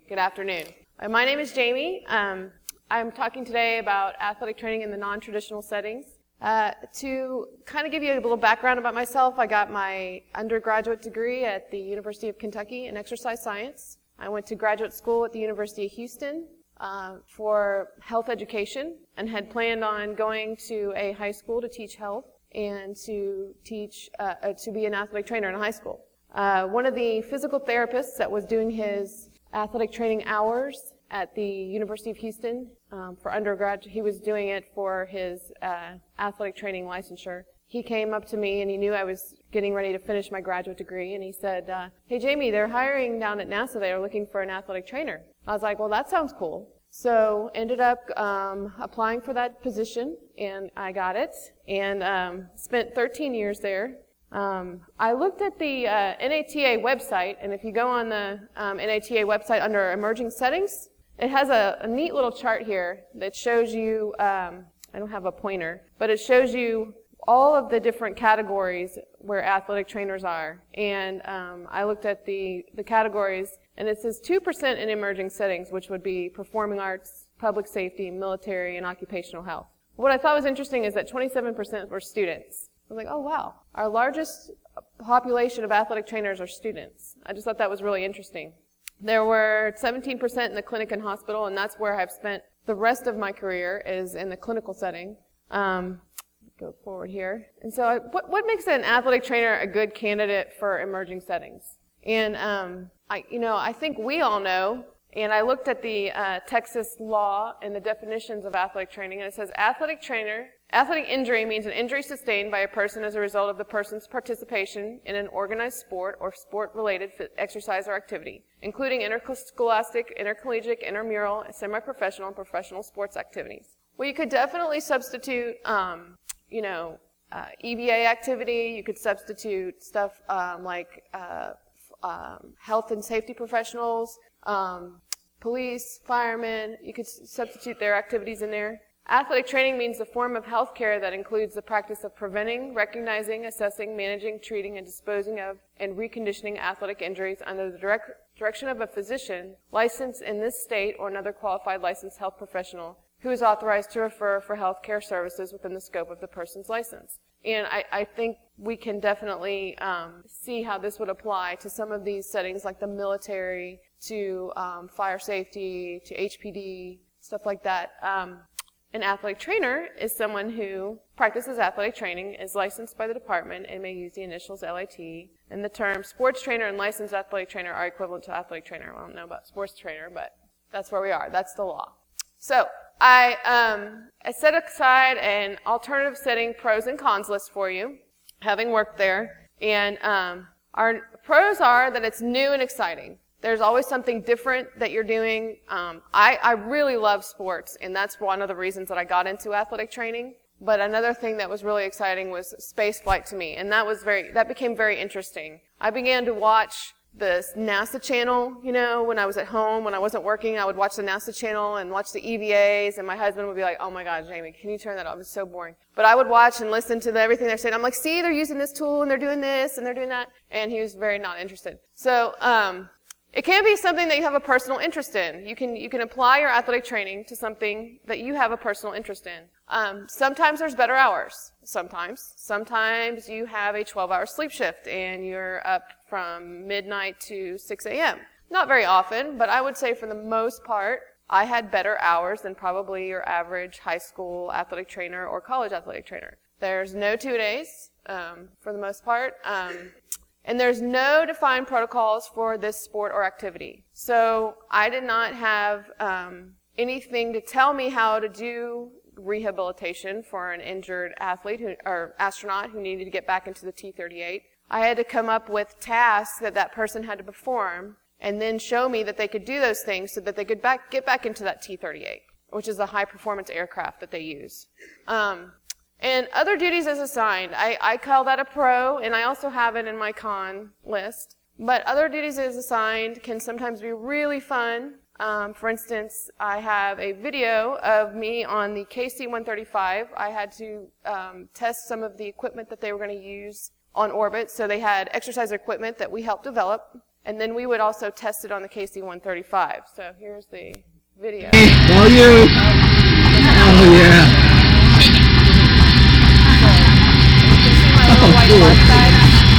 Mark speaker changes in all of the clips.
Speaker 1: Good afternoon. My name is Jamie. I'm talking today about athletic training in the non-traditional settings. To kind of give you a little background about myself, I got my undergraduate degree at the University of Kentucky in exercise science. I went to graduate school at the University of Houston for health education and had planned on going to a high school to teach health and to be an athletic trainer in a high school. One of the physical therapists that was doing his athletic training hours at the University of Houston for undergrad, he was doing it for his athletic training licensure. He came up to me and he knew I was getting ready to finish my graduate degree, and he said, "Hey Jamie, they're hiring down at NASA. They're looking for an athletic trainer." I was like, "Well, that sounds cool." So ended up applying for that position, and I got it, and spent 13 years there. I looked at the NATA website, and if you go on the NATA website under emerging settings, it has a neat little chart here that shows you, I don't have a pointer, but it shows you all of the different categories where athletic trainers are. And I looked at the categories, and it says 2% in emerging settings, which would be performing arts, public safety, military, and occupational health. What I thought was interesting is that 27% were students. I was like, oh wow, our largest population of athletic trainers are students. I just thought that was really interesting. There were 17% in the clinic and hospital, and that's where I've spent the rest of my career, is in the clinical setting. Go forward here. And so what makes an athletic trainer a good candidate for emerging settings? And I think we all know, and I looked at the Texas law and the definitions of athletic training, and it says athletic injury means an injury sustained by a person as a result of the person's participation in an organized sport or sport-related exercise or activity, including interscholastic, intercollegiate, intramural, semi-professional, and professional sports activities. Well, you could definitely substitute, EVA activity. You could substitute stuff like health and safety professionals, police, firemen. You could substitute their activities in there. Athletic training means a form of health care that includes the practice of preventing, recognizing, assessing, managing, treating, and disposing of, and reconditioning athletic injuries under the direction of a physician licensed in this state or another qualified licensed health professional who is authorized to refer for health care services within the scope of the person's license. And I think we can definitely see how this would apply to some of these settings like the military, to fire safety, to HPD, stuff like that. An athletic trainer is someone who practices athletic training, is licensed by the department, and may use the initials LAT. And the terms sports trainer and licensed athletic trainer are equivalent to athletic trainer. I don't know about sports trainer, but that's where we are. That's the law. So I set aside an alternative setting pros and cons list for you, having worked there. And our pros are that it's new and exciting. There's always something different that you're doing. I really love sports, and that's one of the reasons that I got into athletic training. But another thing that was really exciting was space flight to me, and that became very interesting. I began to watch the NASA channel, when I was at home, when I wasn't working, I would watch the NASA channel and watch the EVAs, and my husband would be like, "Oh my God, Jamie, can you turn that off? It's so boring." But I would watch and listen to everything they're saying. I'm like, "See, they're using this tool, and they're doing this, and they're doing that," and he was very not interested. So, it can be something that you have a personal interest in. You can apply your athletic training to something that you have a personal interest in. Sometimes there's better hours. Sometimes you have a 12-hour sleep shift and you're up from midnight to 6 a.m. Not very often, but I would say for the most part, I had better hours than probably your average high school athletic trainer or college athletic trainer. There's no 2 days, for the most part. And there's no defined protocols for this sport or activity. So I did not have anything to tell me how to do rehabilitation for an injured athlete or astronaut who needed to get back into the T-38. I had to come up with tasks that person had to perform and then show me that they could do those things so that they could get back into that T-38, which is a high-performance aircraft that they use. And other duties as assigned, I call that a pro, and I also have it in my con list. But other duties as assigned can sometimes be really fun. For instance, I have a video of me on the KC-135. I had to test some of the equipment that they were going to use on orbit. So they had exercise equipment that we helped develop. And then we would also test it on the KC-135. So here's the video.
Speaker 2: All you. Oh, yeah.
Speaker 1: You can see my little white launch pad.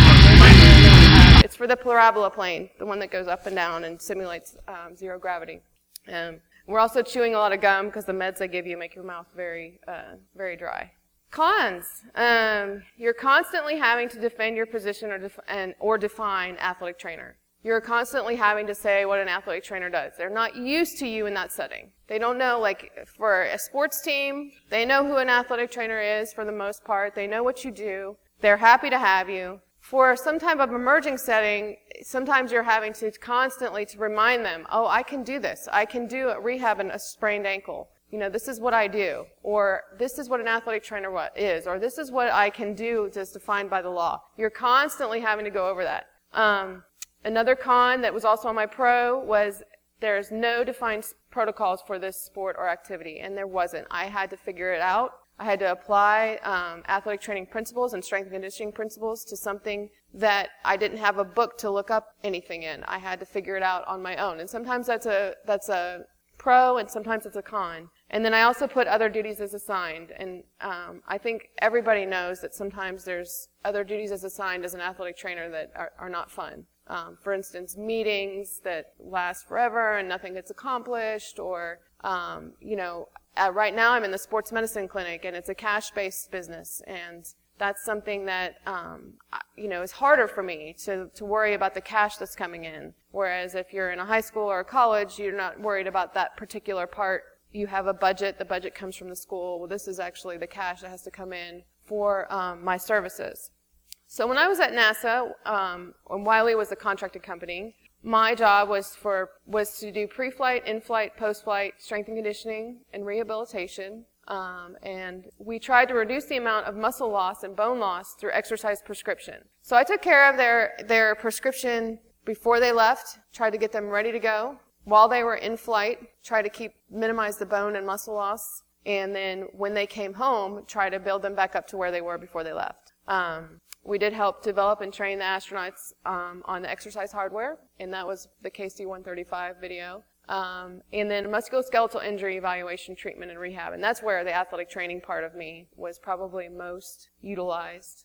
Speaker 1: It's for the parabola plane, the one that goes up and down and simulates zero gravity. We're also chewing a lot of gum because the meds they give you make your mouth very, very dry. Cons. You're constantly having to defend your position or define athletic trainer. You're constantly having to say what an athletic trainer does. They're not used to you in that setting. They don't know, like for a sports team, they know who an athletic trainer is for the most part. They know what you do. They're happy to have you. For some type of emerging setting, sometimes you're having to constantly to remind them, oh, I can do this. I can do a rehab and a sprained ankle. You know, this is what I do. Or this is what an athletic trainer is. Or this is what I can do that's defined by the law. You're constantly having to go over that. Another con that was also on my pro was there's no defined protocols for this sport or activity, and there wasn't. I had to figure it out. I had to apply athletic training principles and strength and conditioning principles to something that I didn't have a book to look up anything in. I had to figure it out on my own, and sometimes that's a pro, and sometimes it's a con. And then I also put other duties as assigned, and I think everybody knows that sometimes there's other duties as assigned as an athletic trainer that are not fun. For instance, meetings that last forever and nothing gets accomplished, or, right now I'm in the sports medicine clinic and it's a cash-based business, and that's something that, is harder for me to worry about the cash that's coming in. Whereas if you're in a high school or a college, you're not worried about that particular part. You have a budget, the budget comes from the school. Well, this is actually the cash that has to come in for my services. So when I was at NASA, when Wiley was a contracted company, my job was to do pre-flight, in-flight, post-flight strength and conditioning and rehabilitation. And we tried to reduce the amount of muscle loss and bone loss through exercise prescription. So I took care of their prescription before they left, tried to get them ready to go. While they were in flight, tried to minimize the bone and muscle loss. And then when they came home, try to build them back up to where they were before they left. We did help develop and train the astronauts on the exercise hardware, and that was the KC-135 video. And then musculoskeletal injury evaluation, treatment, and rehab. And that's where the athletic training part of me was probably most utilized.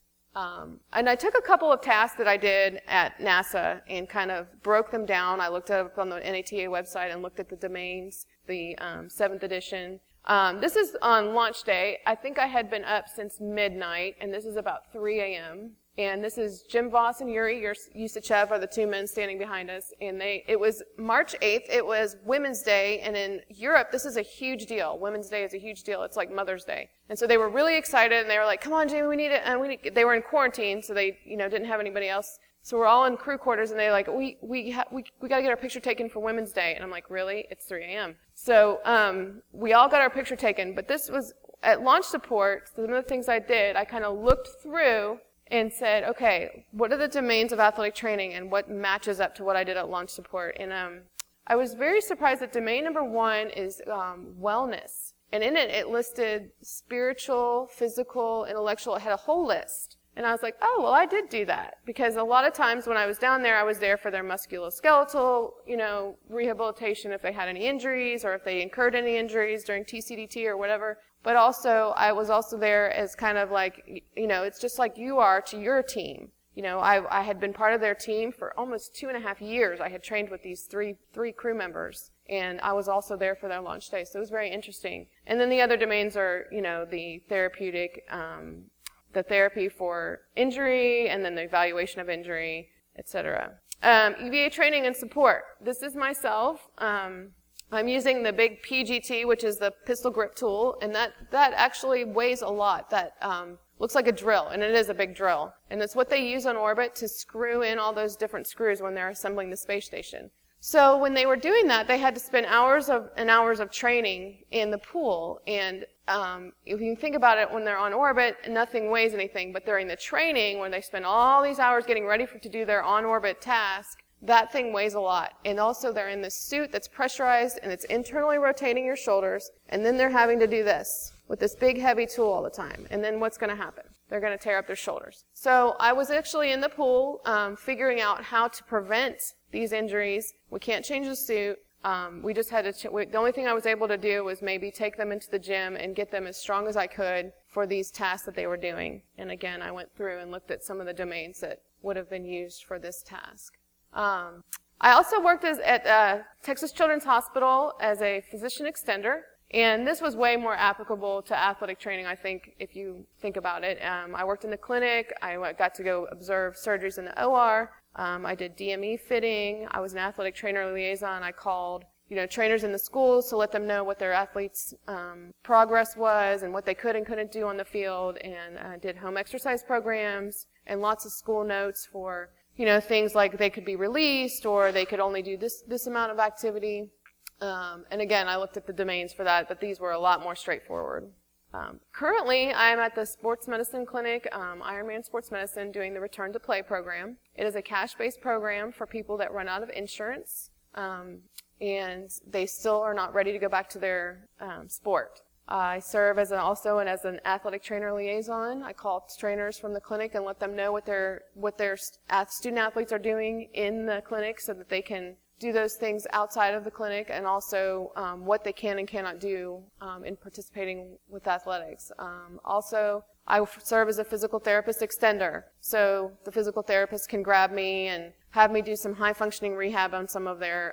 Speaker 1: And I took a couple of tasks that I did at NASA and kind of broke them down. I looked up on the NATA website and looked at the domains, the 7th edition. This is on launch day. I think I had been up since midnight, and this is about 3 a.m. And this is Jim Voss and Yuri Usachev are the two men standing behind us. And it was March 8th. It was Women's Day, and in Europe, this is a huge deal. Women's Day is a huge deal. It's like Mother's Day. And so they were really excited, and they were like, "Come on, Jamie, we need it." And they were in quarantine, so they, didn't have anybody else. So we're all in crew quarters, and they're like, we got to get our picture taken for Women's Day. And I'm like, really? It's 3 a.m. So we all got our picture taken. But this was at launch support. So one of the things I did, I kind of looked through and said, okay, what are the domains of athletic training and what matches up to what I did at launch support? And I was very surprised that domain number 1 is wellness. And in it, it listed spiritual, physical, intellectual. It had a whole list. And I was like, oh, well, I did do that. Because a lot of times when I was down there, I was there for their musculoskeletal, rehabilitation if they had any injuries or if they incurred any injuries during TCDT or whatever. But also, I was also there as kind of like, it's just like you are to your team. I had been part of their team for almost 2.5 years. I had trained with these three crew members. And I was also there for their launch day. So it was very interesting. And then the other domains are, the therapeutic, the therapy for injury, and then the evaluation of injury, etc. EVA training and support. This is myself. I'm using the big PGT, which is the pistol grip tool, and that actually weighs a lot. That looks like a drill, and it is a big drill. And it's what they use on orbit to screw in all those different screws when they're assembling the space station. So when they were doing that, they had to spend hours of training in the pool. And if you think about it, when they're on orbit, nothing weighs anything. But during the training, when they spend all these hours getting ready to do their on-orbit task, that thing weighs a lot. And also they're in this suit that's pressurized, and it's internally rotating your shoulders. And then they're having to do this with this big, heavy tool all the time. And then what's going to happen? they're going to tear up their shoulders. So I was actually in the pool figuring out how to prevent these injuries. We can't change the suit. We just had to, the only thing I was able to do was maybe take them into the gym and get them as strong as I could for these tasks that they were doing. And again, I went through and looked at some of the domains that would have been used for this task. I also worked at Texas Children's Hospital as a physician extender. And this was way more applicable to athletic training, I think, if you think about it. I worked in the clinic. I got to go observe surgeries in the OR. I did DME fitting. I was an athletic trainer liaison. I called, trainers in the schools to let them know what their athletes' progress was and what they could and couldn't do on the field. And did home exercise programs and lots of school notes for, things like they could be released or they could only do this amount of activity. And again, I looked at the domains for that, but these were a lot more straightforward. Currently, I'm at the sports medicine clinic, Ironman Sports Medicine, doing the Return to Play program. It is a cash-based program for people that run out of insurance, and they still are not ready to go back to their sport. I serve also as an athletic trainer liaison. I call trainers from the clinic and let them know what their student athletes are doing in the clinic so that they can do those things outside of the clinic, and also what they can and cannot do in participating with athletics. Also, I serve as a physical therapist extender, so the physical therapist can grab me and have me do some high-functioning rehab on some of their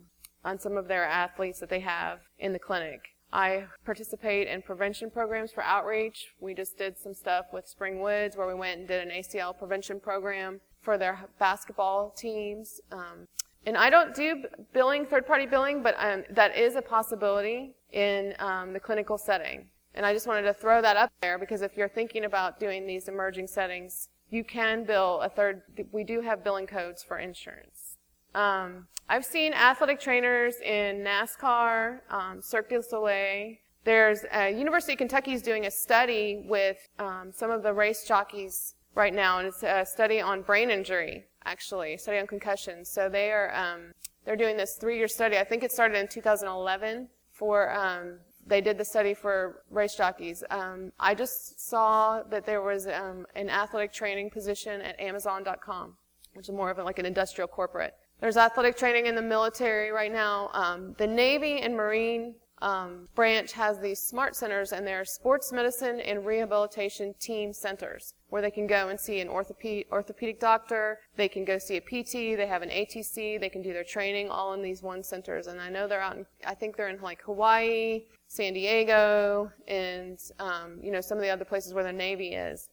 Speaker 1: athletes that they have in the clinic. I participate in prevention programs for outreach. We just did some stuff with Spring Woods where we went and did an ACL prevention program for their basketball teams. And I don't do billing, third-party billing, but that is a possibility in the clinical setting. And I just wanted to throw that up there because if you're thinking about doing these emerging settings, you can bill we do have billing codes for insurance. I've seen athletic trainers in NASCAR, Cirque du Soleil. There's University of Kentucky is doing a study with some of the race jockeys right now, and it's a study on brain injury. Actually, a study on concussions. So they're doing this 3-year study. I think it started in 2011 they did the study for race jockeys. I just saw that there was an athletic training position at Amazon.com, which is more of like an industrial corporate. There's athletic training in the military right now. The Navy and Marine branch has these SMART centers, and they're sports medicine and rehabilitation team centers where they can go and see an orthopedic doctor, they can go see a PT, they have an ATC, they can do their training all in these one centers. And I know I think they're in like Hawaii, San Diego, and some of the other places where the Navy is.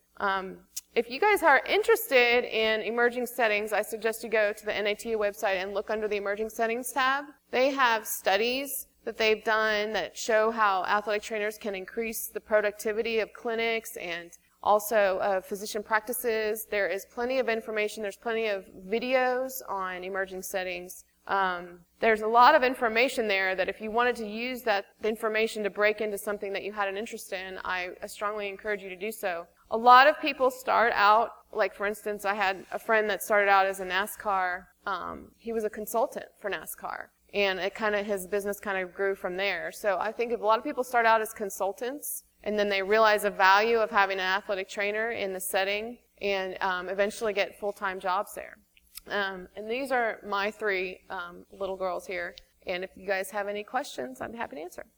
Speaker 1: If you guys are interested in emerging settings, I suggest you go to the NATA website and look under the emerging settings tab. They have studies that they've done that show how athletic trainers can increase the productivity of clinics and also physician practices. There is plenty of information. There's plenty of videos on emerging settings. There's a lot of information there that if you wanted to use that information to break into something that you had an interest in, I strongly encourage you to do so. A lot of people start out, like for instance, I had a friend that started out as a NASCAR, he was a consultant for NASCAR. And his business kind of grew from there. So I think if a lot of people start out as consultants and then they realize the value of having an athletic trainer in the setting and eventually get full-time jobs there. And these are my 3 little girls here. And if you guys have any questions, I'm happy to answer.